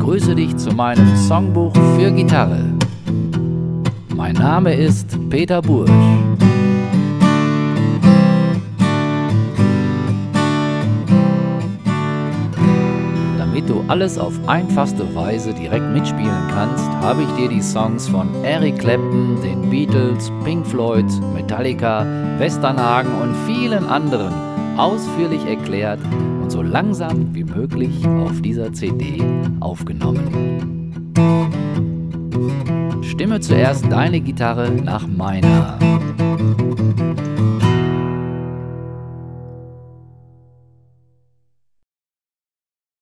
begrüße dich zu meinem Songbuch für Gitarre. Mein Name ist Peter Bursch. Damit du alles auf einfachste Weise direkt mitspielen kannst, habe ich dir die Songs von Eric Clapton, den Beatles, Pink Floyd, Metallica, Westernhagen und vielen anderen ausführlich erklärt und so langsam wie möglich auf dieser CD aufgenommen. Stimme zuerst deine Gitarre nach meiner.